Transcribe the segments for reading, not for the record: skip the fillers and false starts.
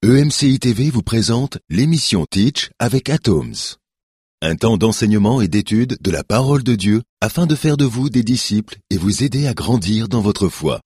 EMCI TV vous présente l'émission Teach avec Atoms. Un temps d'enseignement et d'étude de la parole de Dieu afin de faire de vous des disciples et vous aider à grandir dans votre foi.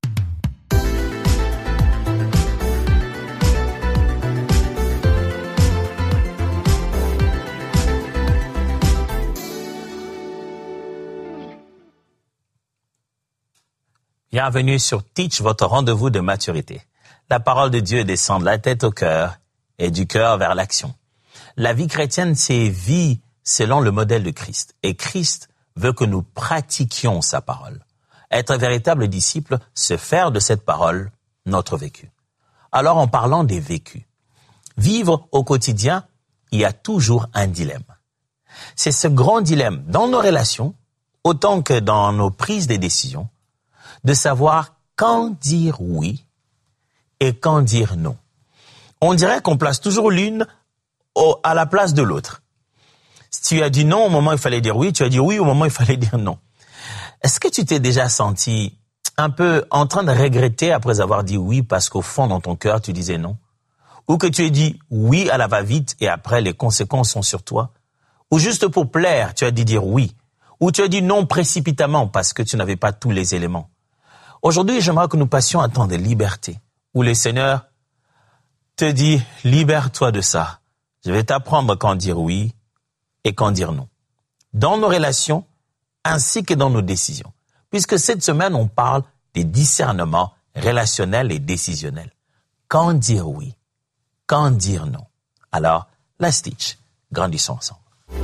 Bienvenue sur Teach, votre rendez-vous de maturité. La parole de Dieu descend de la tête au cœur et du cœur vers l'action. La vie chrétienne, c'est vie selon le modèle de Christ. Et Christ veut que nous pratiquions sa parole. Être un véritable disciple, c'est faire de cette parole notre vécu. Alors, en parlant des vécus, vivre au quotidien, il y a toujours un dilemme. C'est ce grand dilemme dans nos relations, autant que dans nos prises de décisions, de savoir quand dire oui et quand dire non. On dirait qu'on place toujours l'une à la place de l'autre. Si tu as dit non au moment où il fallait dire oui, tu as dit oui au moment où il fallait dire non. Est-ce que tu t'es déjà senti un peu en train de regretter après avoir dit oui parce qu'au fond, dans ton cœur, tu disais non? Ou que tu aies dit oui à la va-vite et après, les conséquences sont sur toi? Ou juste pour plaire, tu as dit dire oui? Ou tu as dit non précipitamment parce que tu n'avais pas tous les éléments? Aujourd'hui, j'aimerais que nous passions un temps de liberté, où le Seigneur te dit, libère-toi de ça. Je vais t'apprendre quand dire oui et quand dire non. Dans nos relations, ainsi que dans nos décisions. Puisque cette semaine, on parle des discernements relationnels et décisionnels. Quand dire oui, quand dire non. Alors, let's teach. Grandissons ensemble.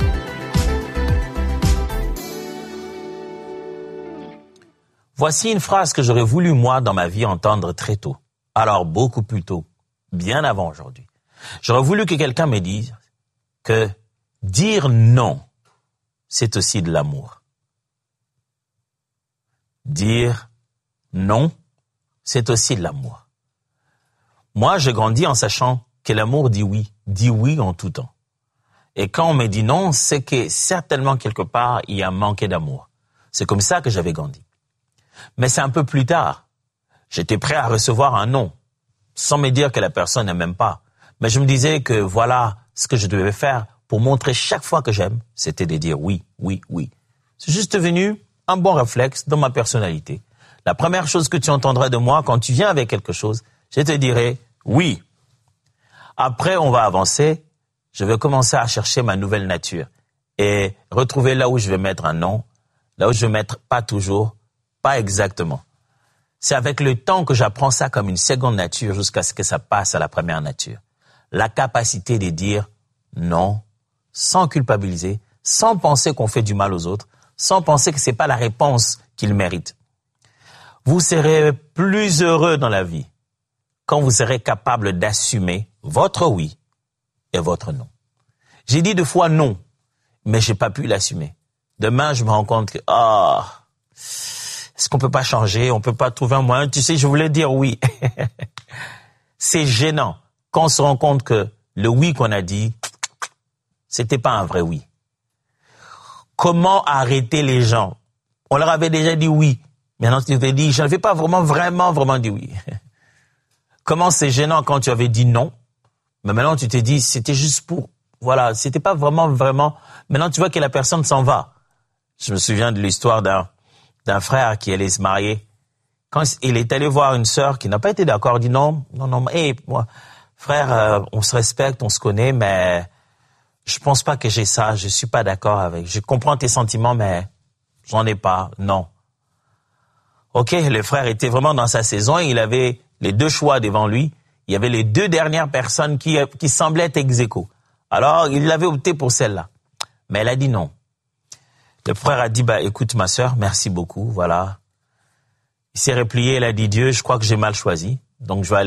Voici une phrase que j'aurais voulu, moi, dans ma vie, entendre très tôt. Alors, beaucoup plus tôt, bien avant aujourd'hui. J'aurais voulu que quelqu'un me dise que dire non, c'est aussi de l'amour. Dire non, c'est aussi de l'amour. Moi, j'ai grandi en sachant que l'amour dit oui en tout temps. Et quand on me dit non, c'est que certainement quelque part, il y a manqué d'amour. C'est comme ça que j'avais grandi. Mais c'est un peu plus tard. J'étais prêt à recevoir un non, sans me dire que la personne ne m'aime pas. Mais je me disais que voilà ce que je devais faire pour montrer chaque fois que j'aime, c'était de dire oui, oui, oui. C'est juste devenu un bon réflexe dans ma personnalité. La première chose que tu entendrais de moi quand tu viens avec quelque chose, je te dirai oui. Après, on va avancer. Je vais commencer à chercher ma nouvelle nature et retrouver là où je vais mettre un non, là où je vais mettre pas toujours, pas exactement. C'est avec le temps que j'apprends ça comme une seconde nature jusqu'à ce que ça passe à la première nature. La capacité de dire non, sans culpabiliser, sans penser qu'on fait du mal aux autres, sans penser que c'est pas la réponse qu'ils méritent. Vous serez plus heureux dans la vie quand vous serez capable d'assumer votre oui et votre non. J'ai dit 2 fois non, mais j'ai pas pu l'assumer. Demain, je me rends compte que, est-ce qu'on peut pas changer? On peut pas trouver un moyen? Tu sais, je voulais dire oui. C'est gênant quand on se rend compte que le oui qu'on a dit, c'était pas un vrai oui. Comment arrêter les gens? On leur avait déjà dit oui. Maintenant, tu t'es dit, je n'avais pas vraiment dit oui. Comment c'est gênant quand tu avais dit non, mais maintenant tu t'es dit, c'était juste pour, voilà, c'était pas vraiment. Maintenant, tu vois que la personne s'en va. Je me souviens de l'histoire d'un frère qui allait se marier. Quand il est allé voir une sœur qui n'a pas été d'accord, il dit non, moi, frère, on se respecte, on se connaît, mais je pense pas que j'ai ça, je suis pas d'accord avec. Je comprends tes sentiments, mais j'en ai pas, non. Ok, le frère était vraiment dans sa saison, il avait les 2 choix devant lui. Il y avait les 2 dernières personnes qui semblaient être ex-aequo. Alors, il avait opté pour celle-là. Mais elle a dit non. Le frère a dit, écoute ma sœur, merci beaucoup, voilà. Il s'est replié, il a dit, Dieu, je crois que j'ai mal choisi, donc je vais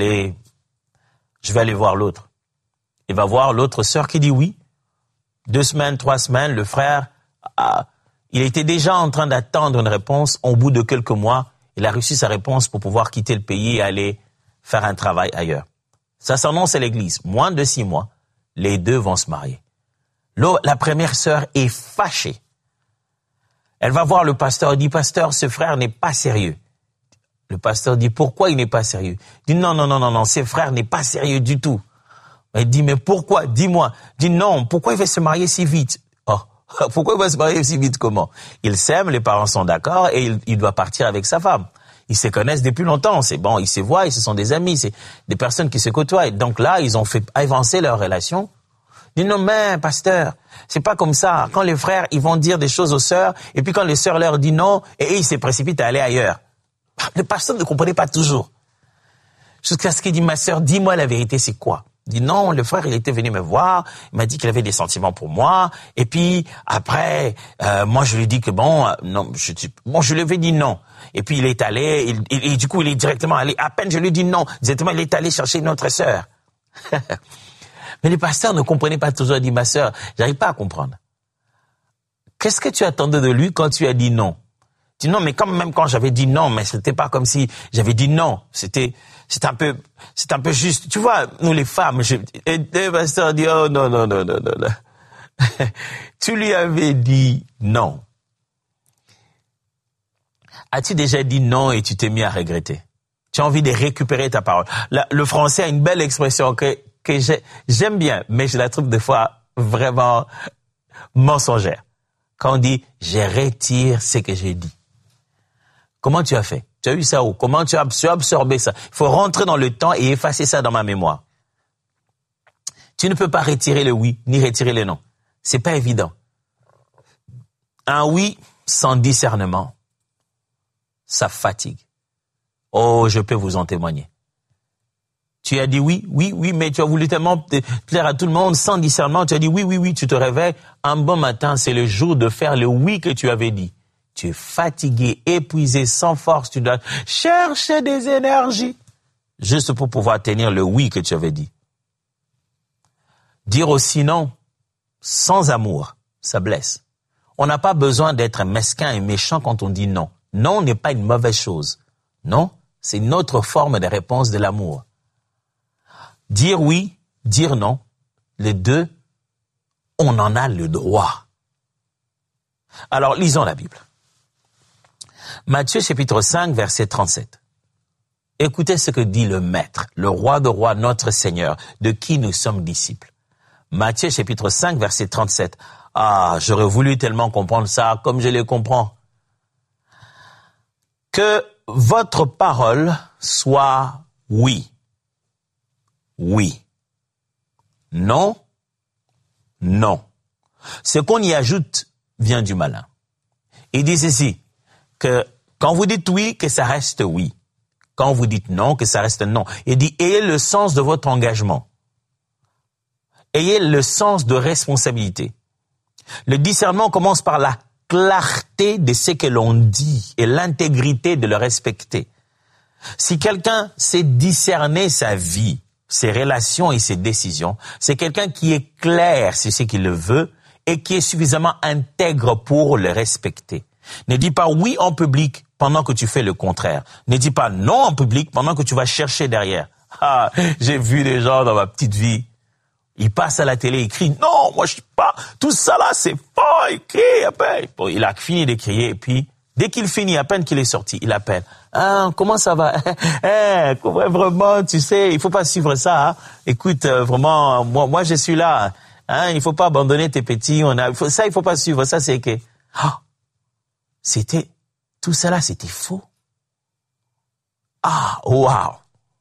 aller voir l'autre. Il va voir l'autre sœur qui dit oui. 2 semaines, 3 semaines, le frère, il était déjà en train d'attendre une réponse. Au bout de quelques mois, il a reçu sa réponse pour pouvoir quitter le pays et aller faire un travail ailleurs. Ça s'annonce à l'église. Moins de 6 mois, les 2 vont se marier. La première sœur est fâchée. Elle va voir le pasteur et dit, pasteur, ce frère n'est pas sérieux. Le pasteur dit, pourquoi il n'est pas sérieux? Il dit, non, ses frères n'est pas sérieux du tout. Il dit, mais pourquoi? Dis-moi. Il dit, non, pourquoi il va se marier si vite? Oh, pourquoi il va se marier si vite? Comment? Ils s'aiment, les parents sont d'accord et il doit partir avec sa femme. Ils se connaissent depuis longtemps, c'est bon, ils se voient, ils se sont des amis, c'est des personnes qui se côtoient. Et donc là, ils ont fait avancer leur relation. Il dit, non, mais, pasteur, c'est pas comme ça. Quand les frères, ils vont dire des choses aux sœurs, et puis quand les sœurs leur disent non, et ils se précipitent à aller ailleurs. Le pasteur ne comprenait pas toujours. Jusqu'à ce qu'il dit, ma sœur, dis-moi la vérité, c'est quoi? Il dit, non, le frère, il était venu me voir, il m'a dit qu'il avait des sentiments pour moi, et puis, après, moi, je lui ai dit que je lui avais dit non. Et puis, il est allé, et du coup, il est directement allé, à peine je lui ai dit non, directement, il est allé chercher une autre sœur. Mais le pasteur ne comprenait pas toujours, il dit, ma sœur, j'arrive pas à comprendre. Qu'est-ce que tu attendais de lui quand tu as dit non? Il dit, non, mais même quand j'avais dit non, mais c'était pas comme si j'avais dit non. C'est un peu juste. Tu vois, nous les femmes, et le pasteur dit, oh, non. Tu lui avais dit non. As-tu déjà dit non et tu t'es mis à regretter? Tu as envie de récupérer ta parole. Le français a une belle expression que j'aime bien, mais je la trouve des fois vraiment mensongère. Quand on dit, je retire ce que j'ai dit. Comment tu as fait? Tu as eu ça où? Comment tu as absorbé ça? Il faut rentrer dans le temps et effacer ça dans ma mémoire. Tu ne peux pas retirer le oui, ni retirer le non. C'est pas évident. Un oui sans discernement, ça fatigue. Oh, je peux vous en témoigner. Tu as dit oui, mais tu as voulu tellement plaire à tout le monde sans discernement. Tu as dit oui, tu te réveilles. Un bon matin, c'est le jour de faire le oui que tu avais dit. Tu es fatigué, épuisé, sans force. Tu dois chercher des énergies juste pour pouvoir tenir le oui que tu avais dit. Dire aussi non, sans amour, ça blesse. On n'a pas besoin d'être mesquin et méchant quand on dit non. Non n'est pas une mauvaise chose. Non, c'est une autre forme de réponse de l'amour. Dire oui, dire non, les deux, on en a le droit. Alors, lisons la Bible. Matthieu chapitre 5, verset 37. Écoutez ce que dit le Maître, le Roi de rois, notre Seigneur, de qui nous sommes disciples. Matthieu chapitre 5, verset 37. Ah, j'aurais voulu tellement comprendre ça comme je le comprends. Que votre parole soit oui. Oui. Non. Non. Ce qu'on y ajoute vient du malin. Il dit ceci, que quand vous dites oui, que ça reste oui. Quand vous dites non, que ça reste non. Il dit, ayez le sens de votre engagement. Ayez le sens de responsabilité. Le discernement commence par la clarté de ce que l'on dit et l'intégrité de le respecter. Si quelqu'un sait discerner sa vie, ses relations et ses décisions, c'est quelqu'un qui est clair sur ce qu'il veut et qui est suffisamment intègre pour le respecter. Ne dis pas oui en public pendant que tu fais le contraire. Ne dis pas non en public pendant que tu vas chercher derrière. Ah, j'ai vu des gens dans ma petite vie. Ils passent à la télé, ils crient « Non, moi je suis pas... Tout ça là, c'est fort, il crie. » Après, bon, il a fini de crier et puis, dès qu'il finit, à peine qu'il est sorti, il appelle. « Ah, comment ça va? Vraiment, tu sais, il faut pas suivre ça. Hein? Écoute, vraiment, moi je suis là. Hein? Il faut pas abandonner tes petits. Il faut pas suivre. Ça, c'est que... Oh, tout ça là, c'était faux. Ah, waouh!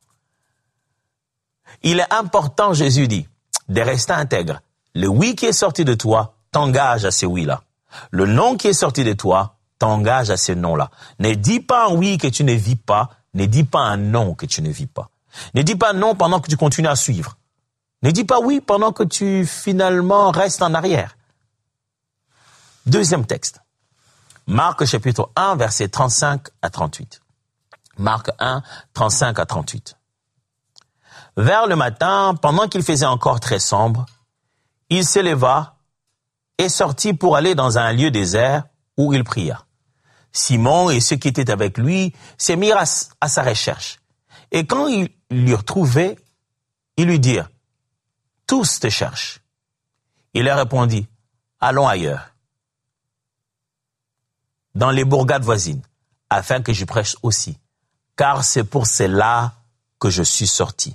Il est important, Jésus dit, de rester intègre. Le oui qui est sorti de toi t'engage à ce oui-là. Le non qui est sorti de toi t'engage à ce non-là. Ne dis pas un oui que tu ne vis pas. Ne dis pas un non que tu ne vis pas. Ne dis pas non pendant que tu continues à suivre. Ne dis pas oui pendant que tu finalement restes en arrière. Deuxième texte. Marc chapitre 1, versets 35 à 38. Marc 1, 35 à 38. Vers le matin, pendant qu'il faisait encore très sombre, il se leva et sortit pour aller dans un lieu désert où il pria. Simon et ceux qui étaient avec lui se mirent à sa recherche. Et quand ils l'y retrouvaient, ils lui dirent, « Tous te cherchent. » Il leur répondit, « Allons ailleurs, dans les bourgades voisines, afin que je prêche aussi, car c'est pour cela que je suis sorti.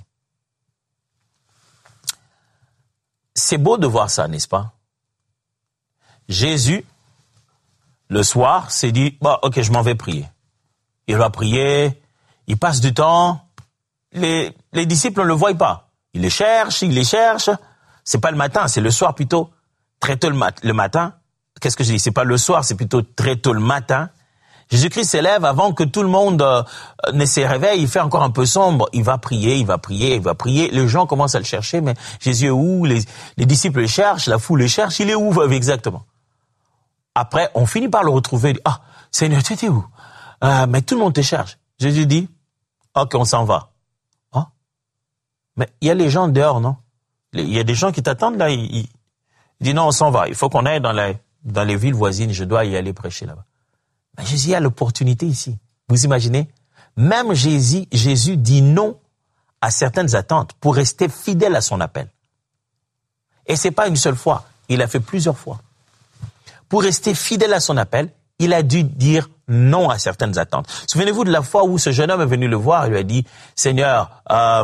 C'est beau de voir ça, n'est-ce pas? Jésus, le soir, s'est dit, bon, ok, je m'en vais prier. Il va prier, il passe du temps, les disciples ne le voient pas. Il les cherche. C'est pas le matin, c'est le soir plutôt. Très tôt le matin. Qu'est-ce que je dis? C'est pas le soir, c'est plutôt très tôt le matin. Jésus-Christ s'élève avant que tout le monde ne se réveille. Il fait encore un peu sombre. Il va prier. Les gens commencent à le chercher, mais Jésus est où? Les disciples le cherchent, la foule le cherche. Il est où exactement? Après, on finit par le retrouver. Il dit, ah, Seigneur, tu étais où? Mais tout le monde te cherche. Jésus dit, ok, on s'en va. Hein? Mais il y a les gens dehors, non? Il y a des gens qui t'attendent là. Il dit, non, on s'en va. Il faut qu'on aille dans les villes voisines. Je dois y aller prêcher là-bas. Mais Jésus a l'opportunité ici. Vous imaginez? Même Jésus dit non à certaines attentes pour rester fidèle à son appel. Et c'est pas une seule fois. Il a fait plusieurs fois. Pour rester fidèle à son appel, il a dû dire non à certaines attentes. Souvenez-vous de la fois où ce jeune homme est venu le voir et lui a dit, Seigneur,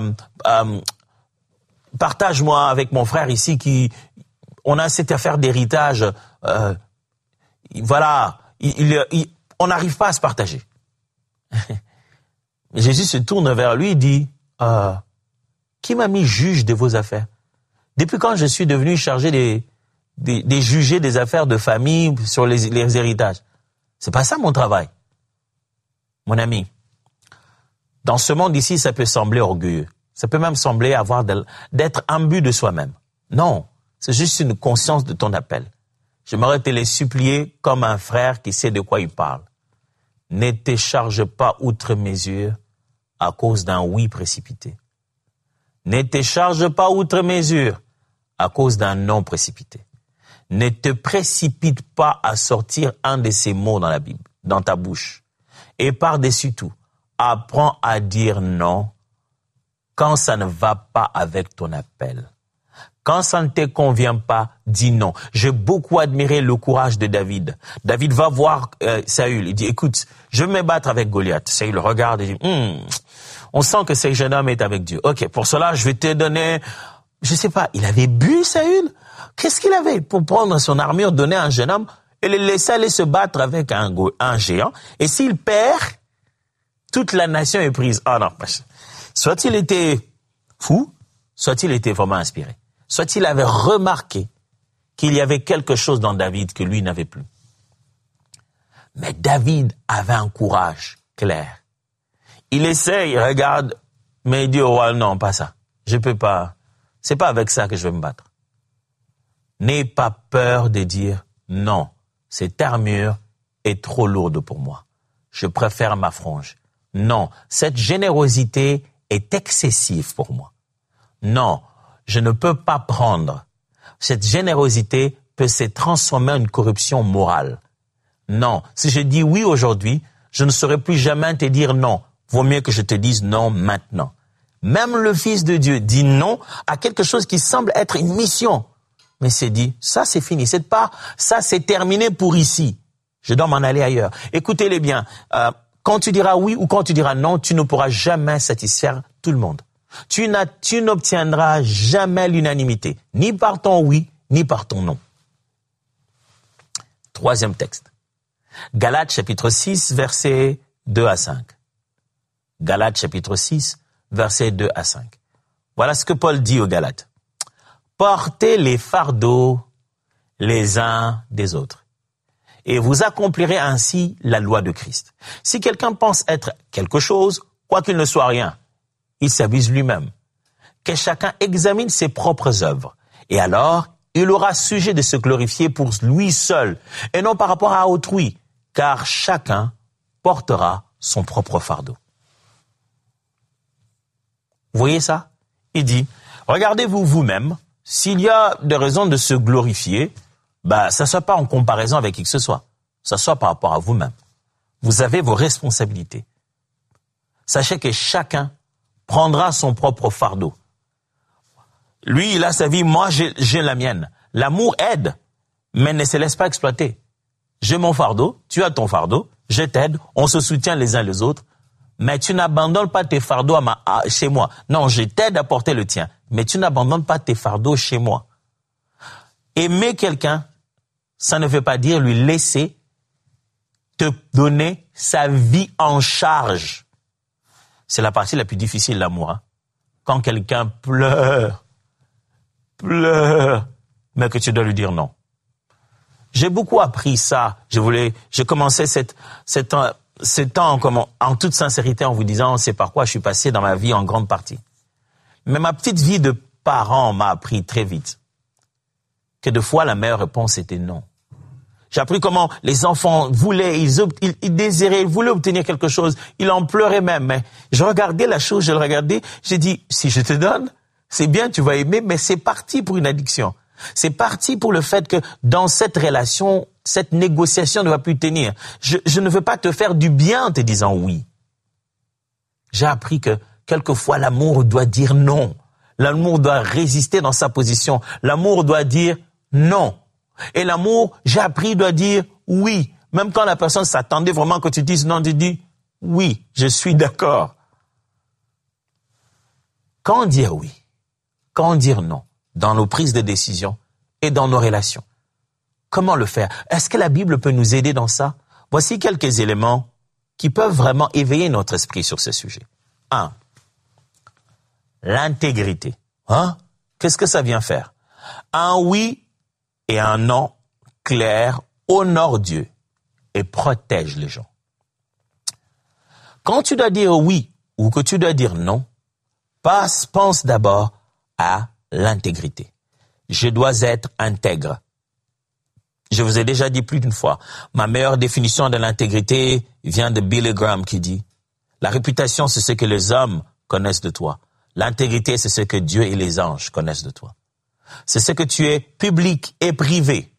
partage-moi avec mon frère ici on a cette affaire d'héritage, voilà, on n'arrive pas à se partager. Jésus se tourne vers lui et dit, qui m'a mis juge de vos affaires? Depuis quand je suis devenu chargé des juger des affaires de famille sur les héritages? C'est pas ça mon travail. Mon ami, dans ce monde ici, ça peut sembler orgueilleux. Ça peut même sembler d'être imbu de soi-même. Non, c'est juste une conscience de ton appel. J'aimerais te les supplier comme un frère qui sait de quoi il parle. Ne te charge pas outre mesure à cause d'un oui précipité. Ne te charge pas outre mesure à cause d'un non précipité. Ne te précipite pas à sortir un de ces mots dans la Bible, dans ta bouche. Et par-dessus tout, apprends à dire non quand ça ne va pas avec ton appel. Quand ça ne te convient pas, dis non. J'ai beaucoup admiré le courage de David. David va voir Saül. Il dit, écoute, je vais me battre avec Goliath. Saül regarde et dit, on sent que ce jeune homme est avec Dieu. Ok, pour cela, je vais te donner, je sais pas, il avait bu Saül? Qu'est-ce qu'il avait pour prendre son armure, donner à un jeune homme et le laisser aller se battre avec un géant? Et s'il perd, toute la nation est prise. Ah non, soit il était fou, soit il était vraiment inspiré. Soit il avait remarqué qu'il y avait quelque chose dans David que lui n'avait plus. Mais David avait un courage clair. Il essaye, il regarde, mais il dit au roi, non, pas ça. Je peux pas. C'est pas avec ça que je vais me battre. N'aie pas peur de dire non, cette armure est trop lourde pour moi. Je préfère ma frange. Non, cette générosité est excessive pour moi. Non, je ne peux pas prendre. Cette générosité peut se transformer en une corruption morale. Non, si je dis oui aujourd'hui, je ne saurais plus jamais te dire non. Vaut mieux que je te dise non maintenant. Même le Fils de Dieu dit non à quelque chose qui semble être une mission. Mais c'est dit, ça c'est fini, cette part, ça c'est terminé pour ici. Je dois m'en aller ailleurs. Écoutez-les bien, quand tu diras oui ou quand tu diras non, tu ne pourras jamais satisfaire tout le monde. Tu n'obtiendras jamais l'unanimité, ni par ton oui, ni par ton non. Troisième texte. Galates chapitre 6, versets 2 à 5. Galates chapitre 6, versets 2 à 5. Voilà ce que Paul dit aux Galates. Portez les fardeaux les uns des autres, et vous accomplirez ainsi la loi de Christ. Si quelqu'un pense être quelque chose, quoiqu'il ne soit rien, il s'abuse lui-même. Que chacun examine ses propres œuvres, et alors il aura sujet de se glorifier pour lui seul, et non par rapport à autrui, car chacun portera son propre fardeau. Vous voyez ça? Il dit, regardez-vous vous-même. S'il y a des raisons de se glorifier, ça ne soit pas en comparaison avec qui que ce soit. Ça soit par rapport à vous-même. Vous avez vos responsabilités. Sachez que chacun prendra son propre fardeau. Lui, il a sa vie, moi, j'ai la mienne. L'amour aide, mais ne se laisse pas exploiter. J'ai mon fardeau, tu as ton fardeau, je t'aide, on se soutient les uns les autres. mais tu n'abandonnes pas tes fardeaux chez moi. Non, je t'aide à porter le tien, mais tu n'abandonnes pas tes fardeaux chez moi. Aimer quelqu'un, ça ne veut pas dire lui laisser te donner sa vie en charge. C'est la partie la plus difficile de l'amour. Hein? Quand quelqu'un pleure, mais que tu dois lui dire non. J'ai beaucoup appris ça. Je commençais cet temps en toute sincérité en vous disant c'est par quoi je suis passé dans ma vie en grande partie. Mais ma petite vie de parent m'a appris très vite que de fois la meilleure réponse était non. J'ai appris comment les enfants voulaient, ils désiraient, ils voulaient obtenir quelque chose. Ils en pleuraient même. Mais je regardais la chose, je le regardais. J'ai dit, si je te donne, c'est bien, tu vas aimer, mais c'est parti pour une addiction. C'est parti pour le fait que dans cette relation, cette négociation ne va plus tenir. Je ne veux pas te faire du bien en te disant oui. J'ai appris que quelquefois l'amour doit dire non. L'amour doit résister dans sa position. L'amour doit dire non. Et l'amour, j'ai appris, doit dire oui. Même quand la personne s'attendait vraiment que tu dises non, tu dis oui, je suis d'accord. Quand dire oui? Quand dire non? Dans nos prises de décision et dans nos relations. Comment le faire? Est-ce que la Bible peut nous aider dans ça? Voici quelques éléments qui peuvent vraiment éveiller notre esprit sur ce sujet. 1. L'intégrité. Qu'est-ce que ça vient faire? Un oui et un non clair honore Dieu et protège les gens. Quand tu dois dire oui ou que tu dois dire non, pense d'abord à l'intégrité. Je dois être intègre. Je vous ai déjà dit plus d'une fois, ma meilleure définition de l'intégrité vient de Billy Graham qui dit « La réputation, c'est ce que les hommes connaissent de toi. L'intégrité, c'est ce que Dieu et les anges connaissent de toi. C'est ce que tu es public et privé.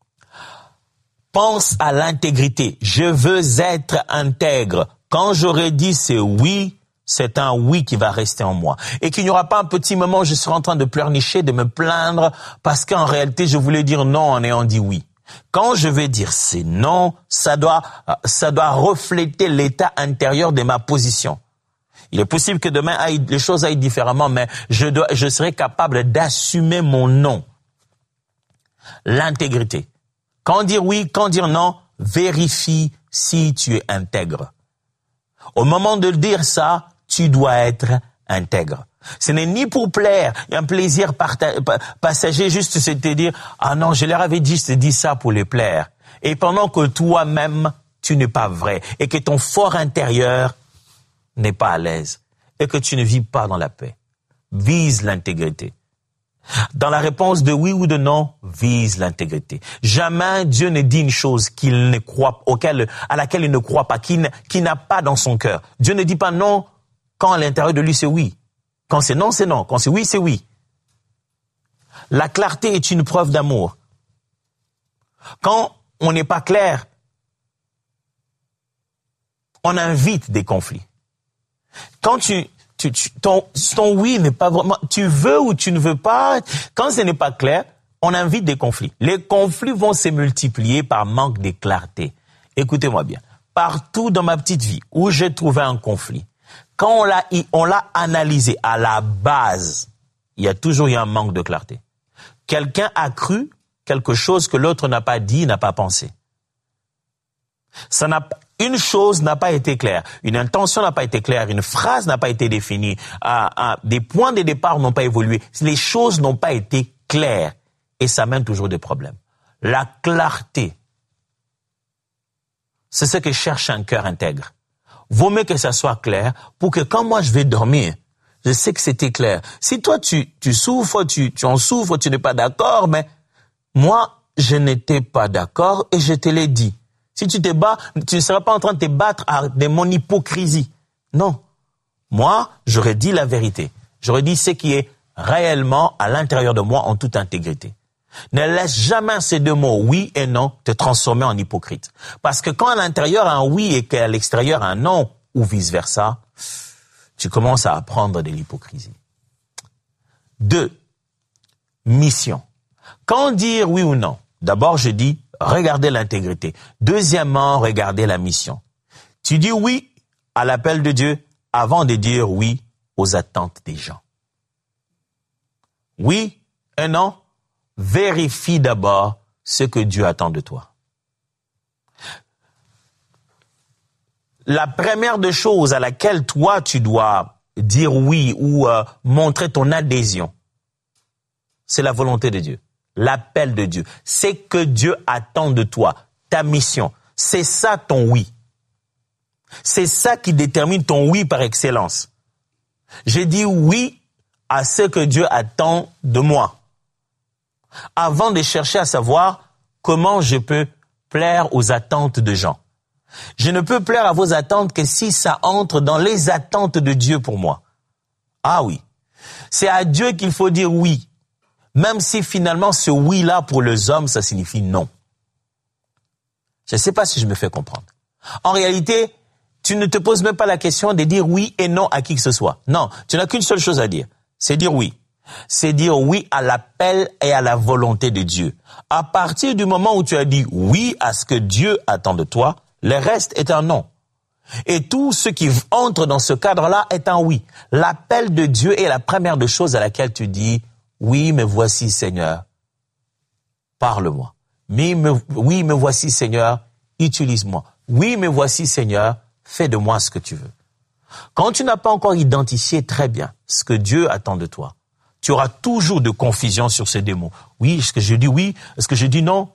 Pense à l'intégrité. Je veux être intègre. Quand j'aurai dit c'est oui, c'est un oui qui va rester en moi. Et qu'il n'y aura pas un petit moment où je serai en train de pleurnicher, de me plaindre, parce qu'en réalité, je voulais dire non en ayant dit oui. Quand je vais dire c'est non, ça doit refléter l'état intérieur de ma position. Il est possible que demain les choses aillent différemment, mais je serai capable d'assumer mon non. L'intégrité. Quand dire oui, quand dire non, vérifie si tu es intègre. Au moment de dire ça, tu dois être intègre. Ce n'est ni pour plaire, il y a un plaisir passager, juste se te dire « Ah non, je leur avais dit, je te dis ça pour les plaire. » Et pendant que toi-même, tu n'es pas vrai et que ton fort intérieur n'est pas à l'aise et que tu ne vis pas dans la paix. Vise l'intégrité. Dans la réponse de oui ou de non, vise l'intégrité. Jamais Dieu ne dit une chose qu'il ne croit, à laquelle il ne croit pas, qu'il n'a pas dans son cœur. Dieu ne dit pas non quand à l'intérieur de lui c'est oui. Quand c'est non, c'est non. Quand c'est oui, c'est oui. La clarté est une preuve d'amour. Quand on n'est pas clair, on invite des conflits. Quand ton oui n'est pas vraiment, tu veux ou tu ne veux pas, quand ce n'est pas clair, on invite des conflits. Les conflits vont se multiplier par manque de clarté. Écoutez-moi bien. Partout dans ma petite vie où j'ai trouvé un conflit, quand on l'a analysé à la base, il y a toujours eu un manque de clarté. Quelqu'un a cru quelque chose que l'autre n'a pas dit, n'a pas pensé. Une chose n'a pas été claire, une intention n'a pas été claire, une phrase n'a pas été définie, des points de départ n'ont pas évolué, les choses n'ont pas été claires et ça mène toujours des problèmes. La clarté, c'est ce que cherche un cœur intègre. Vaut mieux que ça soit clair pour que quand moi je vais dormir, je sais que c'était clair. Si toi tu souffres, tu en souffres, tu n'es pas d'accord, mais moi je n'étais pas d'accord et je te l'ai dit. Si tu te bats, tu ne seras pas en train de te battre de mon hypocrisie. Non. Moi, j'aurais dit la vérité. J'aurais dit ce qui est réellement à l'intérieur de moi en toute intégrité. Ne laisse jamais ces deux mots, oui et non, te transformer en hypocrite. Parce que quand à l'intérieur un oui et qu'à l'extérieur un non, ou vice-versa, tu commences à apprendre de l'hypocrisie. 2. Mission. Quand dire oui ou non? D'abord, je dis, regardez l'intégrité. Deuxièmement, regardez la mission. Tu dis oui, à l'appel de Dieu avant de dire oui aux attentes des gens. Oui et non, vérifie d'abord ce que Dieu attend de toi. La première des choses à laquelle toi tu dois dire oui ou montrer ton adhésion, c'est la volonté de Dieu, l'appel de Dieu. C'est que Dieu attend de toi, ta mission. C'est ça ton oui. C'est ça qui détermine ton oui par excellence. J'ai dit oui à ce que Dieu attend de moi, avant de chercher à savoir comment je peux plaire aux attentes de gens. Je ne peux plaire à vos attentes que si ça entre dans les attentes de Dieu pour moi. Ah oui, c'est à Dieu qu'il faut dire oui, même si finalement ce oui-là pour les hommes, ça signifie non. Je ne sais pas si je me fais comprendre. En réalité, tu ne te poses même pas la question de dire oui et non à qui que ce soit. Non, tu n'as qu'une seule chose à dire, c'est dire oui. C'est dire oui à l'appel et à la volonté de Dieu. À partir du moment où tu as dit oui à ce que Dieu attend de toi, le reste est un non. Et tout ce qui entre dans ce cadre-là est un oui. L'appel de Dieu est la première des choses à laquelle tu dis oui, me voici Seigneur, parle-moi. Oui, me voici Seigneur, utilise-moi. Oui, me voici Seigneur, fais de moi ce que tu veux. Quand tu n'as pas encore identifié très bien ce que Dieu attend de toi, tu auras toujours de confusion sur ces deux mots. Oui, est-ce que je dis oui? Est-ce que je dis non?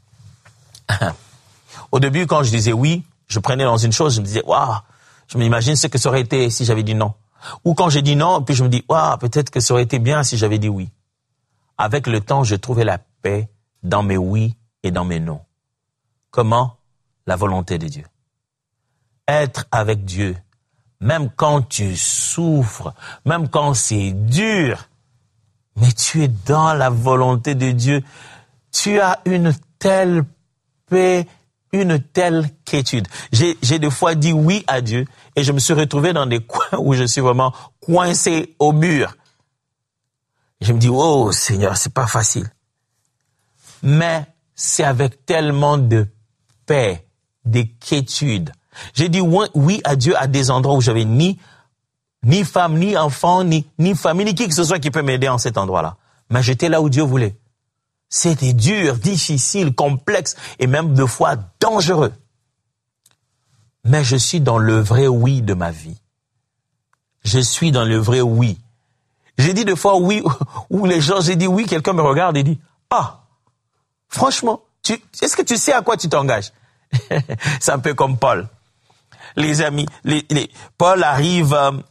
Au début, quand je disais oui, je prenais dans une chose, je me disais, waouh, je m'imagine ce que ça aurait été si j'avais dit non. Ou quand j'ai dit non, puis je me dis, waouh, peut-être que ça aurait été bien si j'avais dit oui. Avec le temps, je trouvais la paix dans mes oui et dans mes non. Comment? La volonté de Dieu. Être avec Dieu, même quand tu souffres, même quand c'est dur, mais tu es dans la volonté de Dieu. Tu as une telle paix, une telle quiétude. J'ai des fois dit oui à Dieu et je me suis retrouvé dans des coins où je suis vraiment coincé au mur. Je me dis, oh Seigneur, c'est pas facile. Mais c'est avec tellement de paix, de quiétude. J'ai dit oui à Dieu à des endroits où j'avais ni femme, ni enfant, ni famille, ni qui que ce soit qui peut m'aider en cet endroit-là. Mais j'étais là où Dieu voulait. C'était dur, difficile, complexe et même de fois dangereux. Mais je suis dans le vrai oui de ma vie. Je suis dans le vrai oui. J'ai dit des fois oui, où les gens, j'ai dit oui, quelqu'un me regarde et dit, ah, franchement, est-ce que tu sais à quoi tu t'engages? C'est un peu comme Paul. Les amis, Paul arrive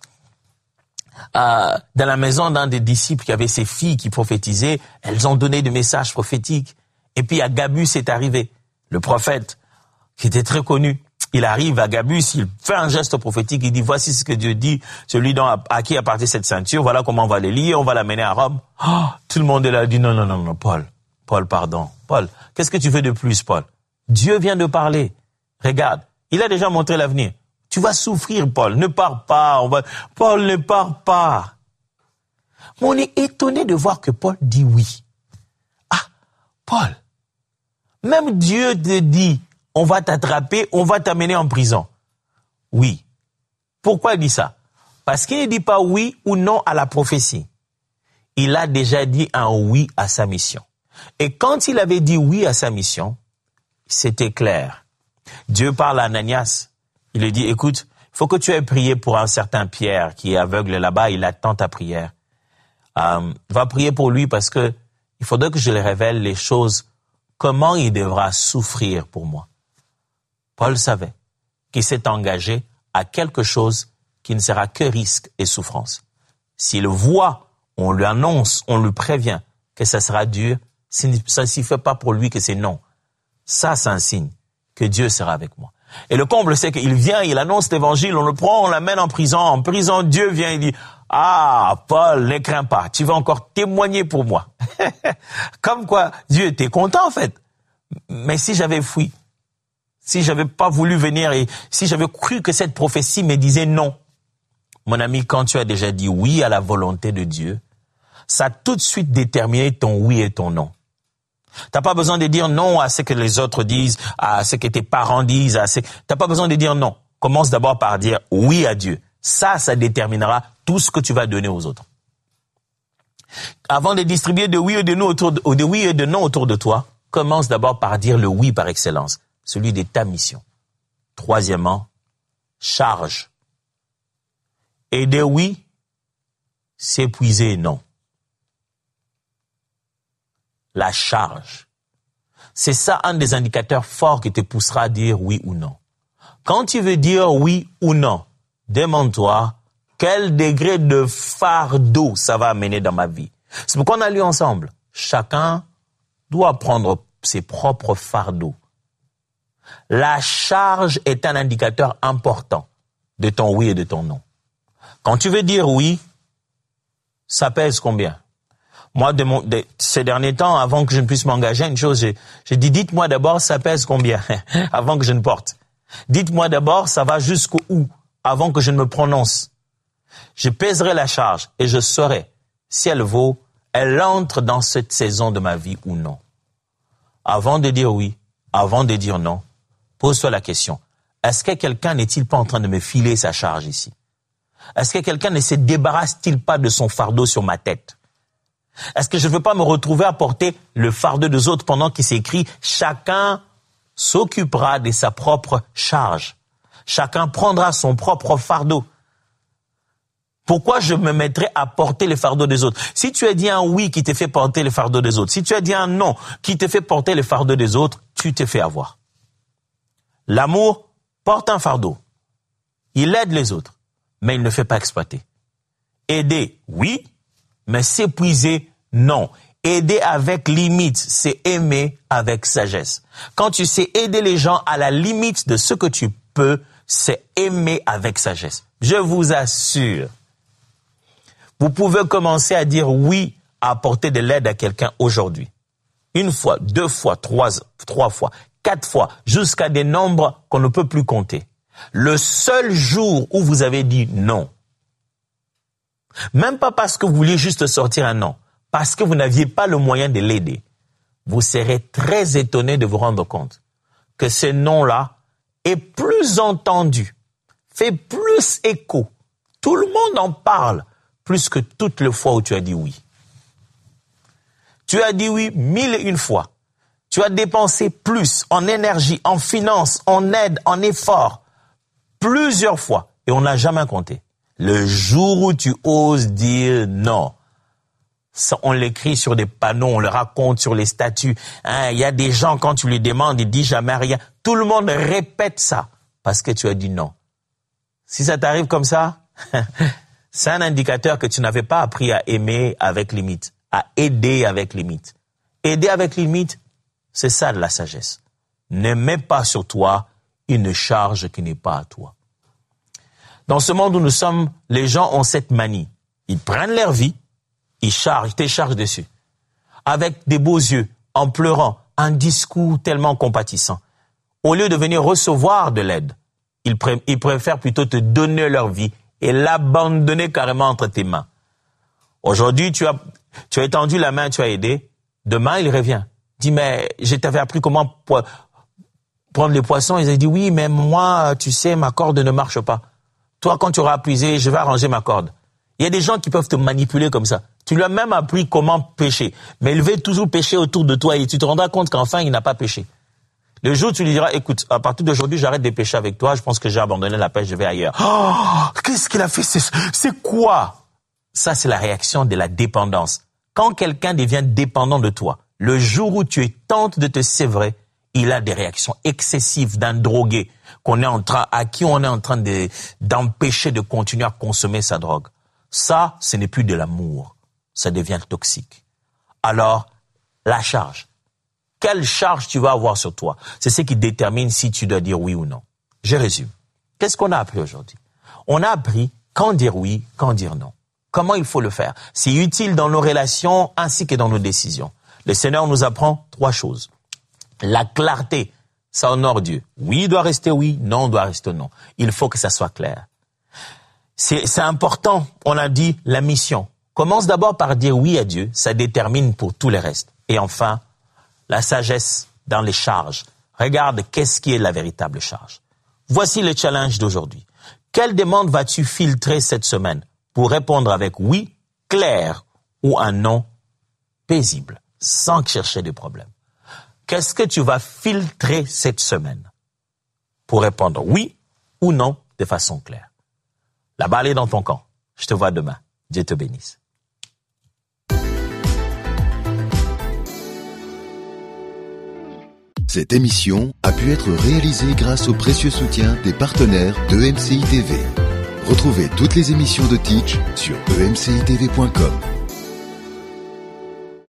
dans la maison d'un des disciples qui avait ses filles qui prophétisaient. Elles ont donné des messages prophétiques. Et puis Agabus est arrivé, le prophète, qui était très connu. Il arrive, Agabus, il fait un geste prophétique, il dit, voici ce que Dieu dit, celui à qui appartient cette ceinture, voilà comment on va les lier, on va l'amener à Rome. Oh, tout le monde est là, il dit, non, Paul, pardon. Paul, qu'est-ce que tu veux de plus, Paul? Dieu vient de parler. Regarde, il a déjà montré l'avenir. Tu vas souffrir, Paul. Ne pars pas. Paul, ne pars pas. Mais on est étonné de voir que Paul dit oui. Ah, Paul, même Dieu te dit, on va t'attraper, on va t'amener en prison. Oui. Pourquoi il dit ça? Parce qu'il ne dit pas oui ou non à la prophétie. Il a déjà dit un oui à sa mission. Et quand il avait dit oui à sa mission, c'était clair. Dieu parle à Ananias. Il lui dit, écoute, il faut que tu aies prié pour un certain Pierre qui est aveugle là-bas, il attend ta prière. Va prier pour lui parce que il faudrait que je lui révèle les choses, comment il devra souffrir pour moi. Paul savait qu'il s'est engagé à quelque chose qui ne sera que risque et souffrance. S'il voit, on lui annonce, on lui prévient que ça sera dur, ça ne signifie pas pour lui que c'est non. Ça, c'est un signe que Dieu sera avec moi. Et le comble, c'est qu'il vient, il annonce l'évangile, on le prend, on l'amène en prison. En prison, Dieu vient et dit, ah, Paul, ne crains pas, tu vas encore témoigner pour moi. Comme quoi, Dieu était content en fait. Mais si j'avais fui, si j'avais pas voulu venir et si j'avais cru que cette prophétie me disait non, mon ami, quand tu as déjà dit oui à la volonté de Dieu, ça a tout de suite déterminé ton oui et ton non. T'as pas besoin de dire non à ce que les autres disent, à ce que tes parents disent, t'as pas besoin de dire non. Commence d'abord par dire oui à Dieu. Ça déterminera tout ce que tu vas donner aux autres. Avant de distribuer de oui et de non autour de toi, commence d'abord par dire le oui par excellence, celui de ta mission. Troisièmement, charge. Aider oui, s'épuiser non. La charge. C'est ça un des indicateurs forts qui te poussera à dire oui ou non. Quand tu veux dire oui ou non, demande-toi quel degré de fardeau ça va amener dans ma vie. C'est pourquoi on a lu ensemble. Chacun doit prendre ses propres fardeaux. La charge est un indicateur important de ton oui et de ton non. Quand tu veux dire oui, ça pèse combien? Moi, ces derniers temps, avant que je ne puisse m'engager à une chose, j'ai dit, dites-moi d'abord, ça pèse combien avant que je ne porte. Dites-moi d'abord, ça va jusqu'où avant que je ne me prononce. Je pèserai la charge et je saurai si elle entre dans cette saison de ma vie ou non. Avant de dire oui, avant de dire non, pose-toi la question. Est-ce que quelqu'un n'est-il pas en train de me filer sa charge ici? Est-ce que quelqu'un ne se débarrasse-t-il pas de son fardeau sur ma tête? Est-ce que je ne veux pas me retrouver à porter le fardeau des autres pendant qu'il s'écrit « Chacun s'occupera de sa propre charge. Chacun prendra son propre fardeau. » Pourquoi je me mettrais à porter le fardeau des autres? Si tu as dit un oui qui te fait porter le fardeau des autres, si tu as dit un non qui te fait porter le fardeau des autres, tu t'es fait avoir. L'amour porte un fardeau. Il aide les autres, mais il ne fait pas exploiter. Aider, oui, mais s'épuiser, non. Aider avec limite, c'est aimer avec sagesse. Quand tu sais aider les gens à la limite de ce que tu peux, c'est aimer avec sagesse. Je vous assure. Vous pouvez commencer à dire oui à apporter de l'aide à quelqu'un aujourd'hui. 1 fois, 2 fois, 3 fois, 4 fois, jusqu'à des nombres qu'on ne peut plus compter. Le seul jour où vous avez dit non, même pas parce que vous vouliez juste sortir un non, parce que vous n'aviez pas le moyen de l'aider, vous serez très étonné de vous rendre compte que ce non-là est plus entendu, fait plus écho. Tout le monde en parle, plus que toutes les fois où tu as dit oui. Tu as dit oui 1001 fois. Tu as dépensé plus en énergie, en finances, en aide, en effort, plusieurs fois, et on n'a jamais compté. Le jour où tu oses dire non, ça, on l'écrit sur des panneaux, on le raconte sur les statuts. Il y a des gens, quand tu lui demandes, ils disent jamais rien. Tout le monde répète ça parce que tu as dit non. Si ça t'arrive comme ça, c'est un indicateur que tu n'avais pas appris à aimer avec limite, à aider avec limite. Aider avec limite, c'est ça de la sagesse. Ne mets pas sur toi une charge qui n'est pas à toi. Dans ce monde où nous sommes, les gens ont cette manie. Ils prennent leur vie, ils t'échargent dessus. Avec des beaux yeux, en pleurant, un discours tellement compatissant. Au lieu de venir recevoir de l'aide, ils préfèrent plutôt te donner leur vie et l'abandonner carrément entre tes mains. Aujourd'hui, tu as étendu la main, tu as aidé. Demain, il revient. Dis, mais je t'avais appris comment prendre les poissons. Ils ont dit, oui, mais moi, tu sais, ma corde ne marche pas. Toi, quand tu auras épuisé, je vais arranger ma corde. Il y a des gens qui peuvent te manipuler comme ça. Tu lui as même appris comment pêcher. Mais il veut toujours pêcher autour de toi et tu te rendras compte qu'enfin, il n'a pas pêché. Le jour où tu lui diras, écoute, à partir d'aujourd'hui, j'arrête de pêcher avec toi. Je pense que j'ai abandonné la pêche, je vais ailleurs. Oh, qu'est-ce qu'il a fait? C'est quoi? Ça, c'est la réaction de la dépendance. Quand quelqu'un devient dépendant de toi, le jour où tu tentes de te sévrer, il a des réactions excessives d'un drogué à qui on est en train d'empêcher de continuer à consommer sa drogue. Ça, ce n'est plus de l'amour. Ça devient toxique. Alors, la charge. Quelle charge tu vas avoir sur toi? C'est ce qui détermine si tu dois dire oui ou non. Je résume. Qu'est-ce qu'on a appris aujourd'hui? On a appris quand dire oui, quand dire non. Comment il faut le faire? C'est utile dans nos relations ainsi que dans nos décisions. Le Seigneur nous apprend 3 choses. La clarté, ça honore Dieu. Oui doit rester oui, non doit rester non. Il faut que ça soit clair. C'est important, on a dit la mission. Commence d'abord par dire oui à Dieu, ça détermine pour tout le reste. Et enfin, la sagesse dans les charges. Regarde qu'est-ce qui est la véritable charge. Voici le challenge d'aujourd'hui. Quelle demande vas-tu filtrer cette semaine pour répondre avec oui, clair, ou un non, paisible, sans chercher de problème? Qu'est-ce que tu vas filtrer cette semaine pour répondre oui ou non de façon claire? La balle est dans ton camp. Je te vois demain. Dieu te bénisse. Cette émission a pu être réalisée grâce au précieux soutien des partenaires de EMCI TV. Retrouvez toutes les émissions de Teach sur emcitv.com.